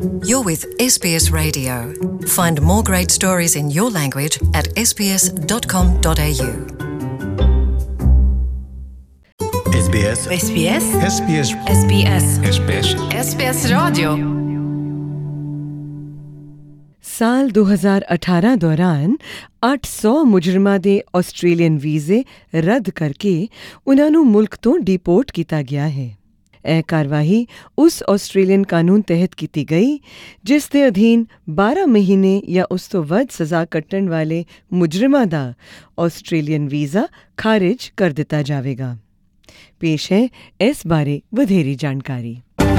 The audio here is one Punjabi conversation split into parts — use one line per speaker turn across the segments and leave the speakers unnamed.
You're with SBS Radio. Find more great stories in your language at sbs.com.au.
SBS
SBS
SBS
SBS
SBS
SBS Radio।
ਸਾਲ 2018 ਦੌਰਾਨ 800 ਮੁਜਰਮਾਂ ਦੇ ਆਸਟ੍ਰੇਲੀਅਨ ਵੀਜ਼ੇ ਰੱਦ ਕਰਕੇ ਉਨ੍ਹਾਂ ਨੂੰ ਮੁਲਕ ਤੋਂ ਡਿਪੋਰਟ ਕੀਤਾ ਗਿਆ ਹੈ। ਇਹ ਕਾਰਵਾਈ ਉਸ ਆਸਟ੍ਰੇਲੀਅਨ ਕਾਨੂੰਨ ਤਹਿਤ ਕੀਤੀ ਗਈ ਜਿਸ ਦੇ ਅਧੀਨ 12 ਮਹੀਨੇ ਜਾਂ ਉਸ ਤੋਂ ਵੱਧ ਸਜ਼ਾ ਕੱਟਣ ਵਾਲੇ ਮੁਜਰਮਾਂ ਦਾ ਆਸਟ੍ਰੇਲੀਅਨ ਵੀਜ਼ਾ ਖਾਰਿਜ ਕਰ ਦਿੱਤਾ ਜਾਵੇਗਾ। ਪੇਸ਼ ਹੈ ਇਸ ਬਾਰੇ ਵਧੇਰੀ ਜਾਣਕਾਰੀ।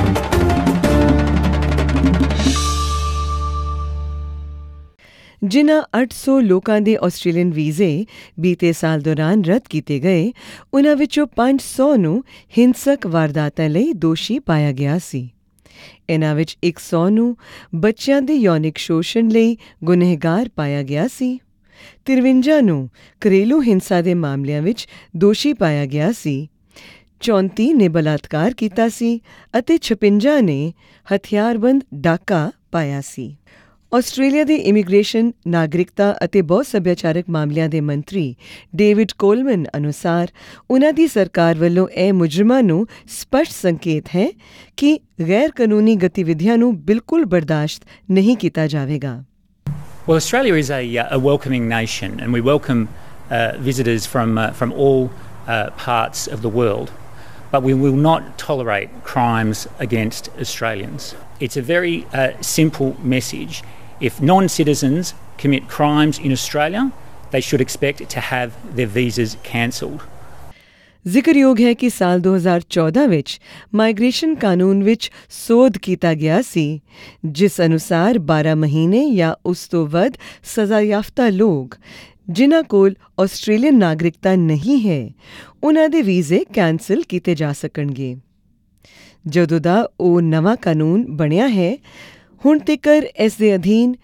ਜਿਨ੍ਹਾਂ 800 ਲੋਕਾਂ ਦੇ ਆਸਟ੍ਰੇਲੀਅਨ ਵੀਜ਼ੇ ਬੀਤੇ ਸਾਲ ਦੌਰਾਨ ਰੱਦ ਕੀਤੇ ਗਏ, ਉਨ੍ਹਾਂ ਵਿੱਚੋਂ 500 ਨੂੰ ਹਿੰਸਕ ਵਾਰਦਾਤਾਂ ਲਈ ਦੋਸ਼ੀ ਪਾਇਆ ਗਿਆ ਸੀ। ਇਨ੍ਹਾਂ ਵਿੱਚ 100 ਨੂੰ ਬੱਚਿਆਂ ਦੇ ਯੌਨਿਕ ਸ਼ੋਸ਼ਣ ਲਈ ਗੁਨਹਗਾਰ ਪਾਇਆ ਗਿਆ ਸੀ। 53 ਨੂੰ ਘਰੇਲੂ ਹਿੰਸਾ ਦੇ ਮਾਮਲਿਆਂ ਵਿੱਚ ਦੋਸ਼ੀ ਪਾਇਆ ਗਿਆ ਸੀ। 34 ਨੇ ਬਲਾਤਕਾਰ ਕੀਤਾ ਸੀ ਅਤੇ 56 ਨੇ ਹਥਿਆਰਬੰਦ ਡਾਕਾ ਪਾਇਆ ਸੀ। ਆਸਟ੍ਰੇਲੀਆ ਦੇ ਇਮੀਗ੍ਰੇਸ਼ਨ, ਨਾਗਰਿਕਤਾ ਅਤੇ ਬਹੁ ਸੱਭਿਆਚਾਰਕ ਮਾਮਲਿਆਂ ਦੇ ਮੰਤਰੀ ਡੇਵਿਡ ਕੋਲਮਨ ਅਨੁਸਾਰ ਉਨ੍ਹਾਂ ਦੀ ਸਰਕਾਰ ਵੱਲੋਂ ਇਹ ਮੁਜਰਮਾਂ ਨੂੰ ਸਪਸ਼ਟ ਸੰਕੇਤ ਹੈ ਕਿ ਗੈਰ ਕਾਨੂੰਨੀ ਗਤੀਵਿਧੀਆਂ ਨੂੰ ਬਿਲਕੁਲ ਬਰਦਾਸ਼ਤ ਨਹੀਂ ਕੀਤਾ ਜਾਵੇਗਾ।
Well, Australia is a welcoming nation, and we welcome visitors from all parts of the world, but we will not tolerate crimes against Australians. It's a very simple message. If non-citizens commit crimes in Australia, they should expect to have their visas cancelled.
ਜ਼ਿਕਰਯੋਗ ਹੈ ਕਿ ਸਾਲ 2014 ਵਿੱਚ ਮਾਈਗ੍ਰੇਸ਼ਨ ਕਾਨੂੰਨ ਵਿੱਚ ਸੋਧ ਕੀਤਾ ਗਿਆ ਸੀ, ਜਿਸ ਅਨੁਸਾਰ 12 ਮਹੀਨੇ ਜਾਂ ਉਸ ਤੋਂ ਵੱਧ ਸਜ਼ਾਯਾਫਤਾ ਲੋਕ ਜਿਨ੍ਹਾਂ ਕੋਲ ਆਸਟ੍ਰੇਲੀਅਨ ਨਾਗਰਿਕਤਾ ਨਹੀਂ ਹੈ, ਉਨ੍ਹਾਂ ਦੇ ਵੀਜ਼ੇ ਕੈਂਸਲ ਕੀਤੇ ਜਾ ਸਕਣਗੇ। ਜਦੋਂ ਦਾ ਉਹ ਨਵਾਂ ਕਾਨੂੰਨ ਬਣਿਆ ਹੈ, ਹੁਣ ਤੀਕਰ ਇਸ ਦੇ ਅਧੀਨ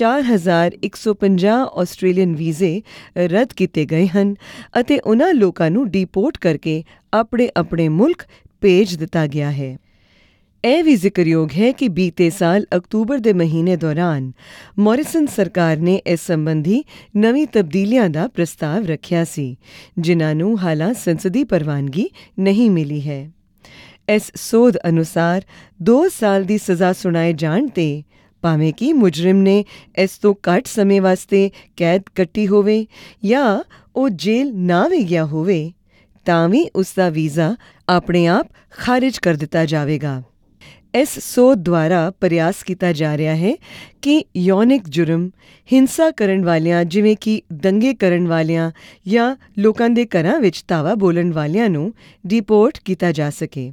4150 ਆਸਟ੍ਰੇਲੀਅਨ ਵੀਜ਼ੇ ਰੱਦ ਕੀਤੇ ਗਏ ਹਨ ਅਤੇ ਉਨ੍ਹਾਂ ਲੋਕਾਂ ਨੂੰ ਡਿਪੋਰਟ ਕਰਕੇ ਆਪਣੇ ਮੁਲਕ ਭੇਜ ਦਿੱਤਾ ਗਿਆ ਹੈ। ਇਹ ਵੀ ਜ਼ਿਕਰਯੋਗ ਹੈ ਕਿ ਬੀਤੇ ਸਾਲ ਅਕਤੂਬਰ ਦੇ ਮਹੀਨੇ ਦੌਰਾਨ ਮੌਰਿਸਨ ਸਰਕਾਰ ਨੇ ਇਸ ਸੰਬੰਧੀ ਨਵੀਂ ਤਬਦੀਲੀਆਂ ਦਾ ਪ੍ਰਸਤਾਵ ਰੱਖਿਆ ਸੀ, ਜਿਨ੍ਹਾਂ ਨੂੰ ਹਾਲਾਂ ਸੰਸਦੀ ਪ੍ਰਵਾਨਗੀ ਨਹੀਂ ਮਿਲੀ ਹੈ। ਇਸ ਸੋਧ ਅਨੁਸਾਰ 2 ਸਾਲ ਦੀ ਸਜ਼ਾ ਸੁਣਾਏ ਜਾਣ 'ਤੇ ਭਾਵੇਂ ਕਿ ਮੁਜਰਿਮ ਨੇ ਇਸ ਤੋਂ ਘੱਟ ਸਮੇਂ ਵਾਸਤੇ ਕੈਦ ਕੱਟੀ ਹੋਵੇ ਜਾਂ ਉਹ ਜੇਲ੍ਹ ਨਾ ਵੀ ਗਿਆ ਹੋਵੇ, ਤਾਂ ਵੀ ਉਸ ਦਾ ਵੀਜ਼ਾ ਆਪਣੇ ਆਪ ਖਾਰਿਜ ਕਰ ਦਿੱਤਾ ਜਾਵੇਗਾ। ਇਸ ਸੋਧ ਦੁਆਰਾ ਪ੍ਰਯਾਸ ਕੀਤਾ ਜਾ ਰਿਹਾ ਹੈ ਕਿ ਯੌਨਿਕ ਜੁਰਮ, ਹਿੰਸਾ ਕਰਨ ਵਾਲਿਆਂ ਜਿਵੇਂ ਕਿ ਦੰਗੇ ਕਰਨ ਵਾਲਿਆਂ ਜਾਂ ਲੋਕਾਂ ਦੇ ਘਰਾਂ ਵਿੱਚ ਧਾਵਾ ਬੋਲਣ ਵਾਲਿਆਂ ਨੂੰ ਡਿਪੋਰਟ ਕੀਤਾ ਜਾ ਸਕੇ।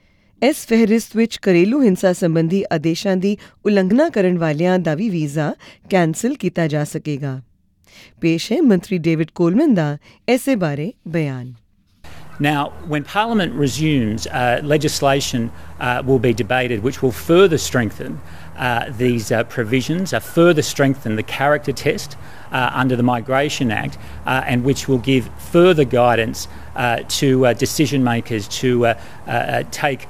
ਇਸ ਫਹਿਰਿਸਤ ਵਿੱਚ ਘਰੇਲੂ ਹਿੰਸਾ ਸੰਬੰਧੀ ਆਦੇਸ਼ਾਂ ਦੀ ਉਲੰਘਣਾ ਕਰਨ ਵਾਲਿਆਂ ਦਾ ਵੀ ਵੀਜ਼ਾ ਕੈਂਸਲ ਕੀਤਾ ਜਾ ਸਕੇਗਾ। ਪੇਸ਼ ਹੈ ਮੰਤਰੀ ਡੇਵਿਡ ਕੋਲਮਨ ਦਾ ਇਸੇ ਬਾਰੇ ਬਿਆਨ।
Now, when Parliament resumes, legislation will be debated which will further strengthen these provisions, further strengthen the character test under the Migration Act, and which will give further guidance to decision makers to take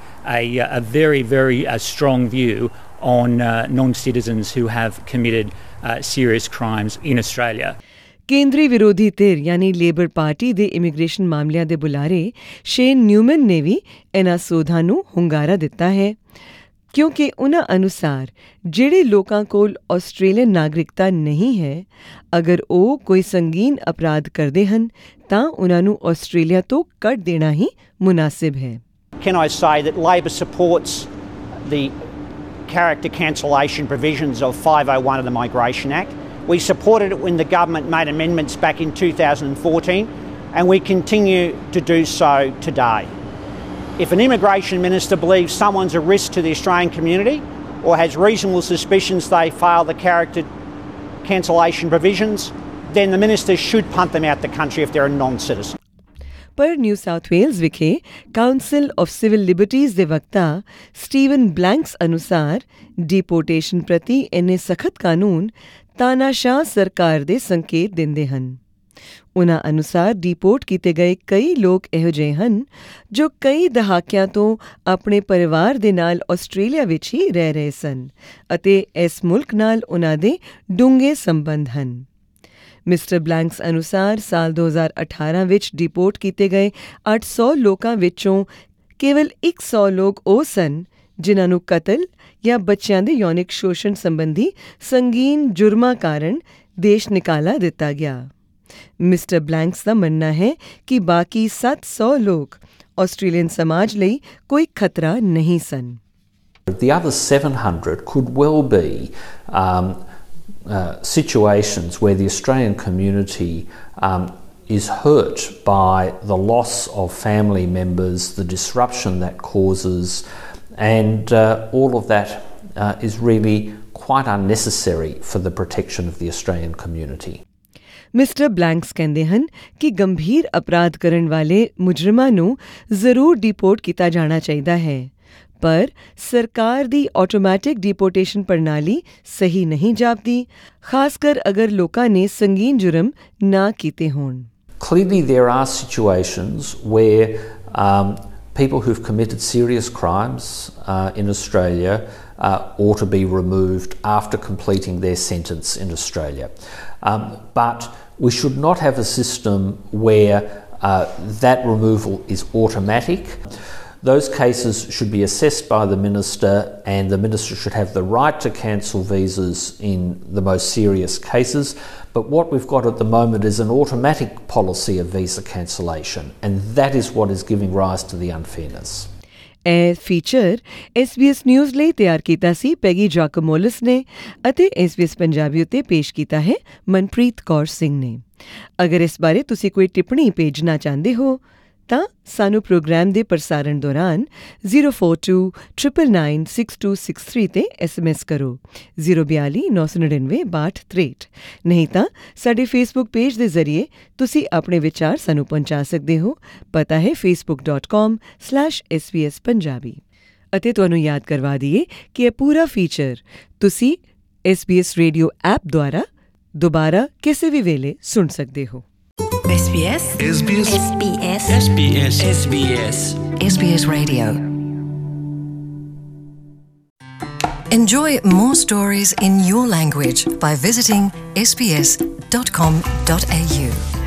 a very, very strong view on non-citizens who have committed serious crimes in Australia.
ਕੇਂਦਰੀ ਵਿਰੋਧੀ ਧਿਰ ਯਾਨੀ ਲੇਬਰ ਪਾਰਟੀ ਦੇ ਇਮੀਗ੍ਰੇਸ਼ਨ ਮਾਮਲਿਆਂ ਦੇ ਬੁਲਾਰੇ ਸ਼ੇਨ ਨਿਊਮਨ ਨੇ ਵੀ ਇਹਨਾਂ ਸੋਧਾਂ ਨੂੰ ਹੁੰਗਾਰਾ ਦਿੱਤਾ ਹੈ, ਕਿਉਂਕਿ ਉਨ੍ਹਾਂ ਅਨੁਸਾਰ ਜਿਹੜੇ ਲੋਕਾਂ ਕੋਲ ਆਸਟ੍ਰੇਲੀਅਨ ਨਾਗਰਿਕਤਾ ਨਹੀਂ ਹੈ, ਅਗਰ ਉਹ ਕੋਈ ਸੰਗੀਨ ਅਪਰਾਧ ਕਰਦੇ ਹਨ ਤਾਂ ਉਨ੍ਹਾਂ ਨੂੰ ਆਸਟ੍ਰੇਲੀਆ ਤੋਂ ਕੱਢ ਦੇਣਾ ਹੀ ਮੁਨਾਸਿਬ ਹੈ।
Can I say that Labor supports the character cancellation provisions of 501 of the Migration Act. We supported it when the government made amendments back in 2014, and we continue to do so today. If an immigration minister believes someone's a risk to the Australian community or has reasonable suspicions they fail the character cancellation provisions, then the minister should punt them out the country if they're a non-citizen.
ਪਰ ਨਿਊ ਸਾਊਥ ਵੇਲਜ਼ ਵਿਖੇ ਕਾਉਂਸਲ ਆਫ ਸਿਵਲ ਲਿਬਰਟੀਜ਼ ਦੇ ਵਕਤਾ ਸਟੀਵਨ ਬਲੈਂਕਸ ਅਨੁਸਾਰ ਡਿਪੋਰਟੇਸ਼ਨ ਪ੍ਰਤੀ ਇੰਨੇ ਸਖਤ ਕਾਨੂੰਨ ਤਾਨਾਸ਼ਾਹ ਸਰਕਾਰ ਦੇ ਸੰਕੇਤ ਦਿੰਦੇ ਹਨ। ਉਨ੍ਹਾਂ ਅਨੁਸਾਰ ਡਿਪੋਰਟ ਕੀਤੇ ਗਏ ਕਈ ਲੋਕ ਇਹੋ ਜਿਹੇ ਹਨ ਜੋ ਕਈ ਦਹਾਕਿਆਂ ਤੋਂ ਆਪਣੇ ਪਰਿਵਾਰ ਦੇ ਨਾਲ ਆਸਟ੍ਰੇਲੀਆ ਵਿੱਚ ਹੀ ਰਹਿ ਰਹੇ ਸਨ ਅਤੇ ਇਸ ਮੁਲਕ ਨਾਲ ਉਨ੍ਹਾਂ ਦੇ ਡੂੰਘੇ ਸੰਬੰਧ ਹਨ। ਮਿਸਟਰ ਬਲੈਂਕਸ ਅਨੁਸਾਰ ਸਾਲ 2018 ਵਿੱਚ ਡਿਪੋਰਟ ਕੀਤੇ ਗਏ 800 ਲੋਕਾਂ ਵਿੱਚੋਂ ਕੇਵਲ 100 ਲੋਕ ਉਹ ਸਨ ਜਿਨ੍ਹਾਂ ਨੂੰ ਕਤਲ ਜਾਂ ਬੱਚਿਆਂ ਦੇ ਯੌਨਿਕ ਸ਼ੋਸ਼ਣ ਸੰਬੰਧੀ ਸੰਗੀਨ ਜੁਰਮਾਂ ਕਾਰਨ ਦੇਸ਼ ਨਿਕਾਲਾ ਦਿੱਤਾ ਗਿਆ। ਮਿਸਟਰ ਬਲੈਂਕਸ ਦਾ ਮੰਨਣਾ ਹੈ ਕਿ ਬਾਕੀ 700 ਲੋਕ ਆਸਟ੍ਰੇਲੀਅਨ ਸਮਾਜ ਲਈ ਕੋਈ ਖਤਰਾ ਨਹੀਂ ਸਨ।
The other 700 could well be situations where the Australian community is hurt by the loss of family members, the disruption that causes, and all of that is really quite unnecessary for the protection of the Australian community.
Mister Blanks ਕਹਿੰਦੇ ਹਨ ਕਿ ਗੰਭੀਰ ਅਪਰਾਧ ਕਰਨ ਵਾਲੇ ਮੁਜਰਮਾਂ ਨੂੰ ਜ਼ਰੂਰ ਡਿਪੋਰਟ ਕੀਤਾ ਜਾਣਾ ਚਾਹੀਦਾ ਹੈ, ਪਰ ਸਰਕਾਰ ਦੀ ਆਟੋਮੈਟਿਕ ਡਿਪੋਰਟੇਸ਼ਨ ਪ੍ਰਣਾਲੀ ਸਹੀ ਨਹੀਂ ਜਾਪਦੀ, ਖਾਸ ਕਰ ਅਗਰ ਲੋਕਾਂ ਨੇ ਸੰਗੀਨ ਜੁਰਮ ਨਾ ਕੀਤੇ ਹੋਣ।
Clearly there are situations where people who've committed serious crimes in Australia ought to be removed after completing their sentence in Australia. But we should not have a system where that removal is automatic. Those cases should be assessed by the Minister, and the Minister should have the right to cancel visas in the most serious cases. But what we've got at the moment is an automatic policy of visa cancellation, and that is what is giving rise to the unfairness.
ਇਹ ਫੀਚਰ SBS ਨਿਊਜ਼ ਲਈ ਤਿਆਰ ਕੀਤਾ ਸੀ ਪੈਗੀ ਜਾਕੋਮੋਲਿਸ ਨੇ ਅਤੇ SBS ਪੰਜਾਬੀ ਉੱਤੇ ਪੇਸ਼ ਕੀਤਾ ਹੈ ਮਨਪ੍ਰੀਤ ਕੌਰ ਸਿੰਘ ਨੇ। ਅਗਰ ਇਸ ਬਾਰੇ ਤੁਸੀਂ ਕੋਈ ਟਿੱਪਣੀ ਭੇਜਣਾ ਚਾਹੁੰਦੇ ਹੋ ਤਾਂ ਸਾਨੂੰ ਪ੍ਰੋਗਰਾਮ ਦੇ ਪ੍ਰਸਾਰਣ ਦੌਰਾਨ 042999623 ਤੇ SMS ਕਰੋ 042999263। ਨਹੀਂ ਤਾਂ ਸਾਡੇ ਫੇਸਬੁੱਕ ਪੇਜ ਦੇ ਜ਼ਰੀਏ ਤੁਸੀਂ ਆਪਣੇ ਵਿਚਾਰ ਸਾਨੂੰ ਪਹੁੰਚਾ ਸਕਦੇ ਹੋ। ਪਤਾ ਹੈ facebook.com/SBS ਪੰਜਾਬੀ। ਅਤੇ ਤੁਹਾਨੂੰ ਯਾਦ ਕਰਵਾ ਦਈਏ ਕਿ ਇਹ ਪੂਰਾ ਫੀਚਰ ਤੁਸੀਂ SBS ਰੇਡੀਓ ਐਪ ਦੁਆਰਾ ਦੁਬਾਰਾ ਕਿਸੇ ਵੀ ਵੇਲੇ ਸੁਣ ਸਕਦੇ ਹੋ।
SBS Radio. Enjoy more stories in your language by visiting sbs.com.au.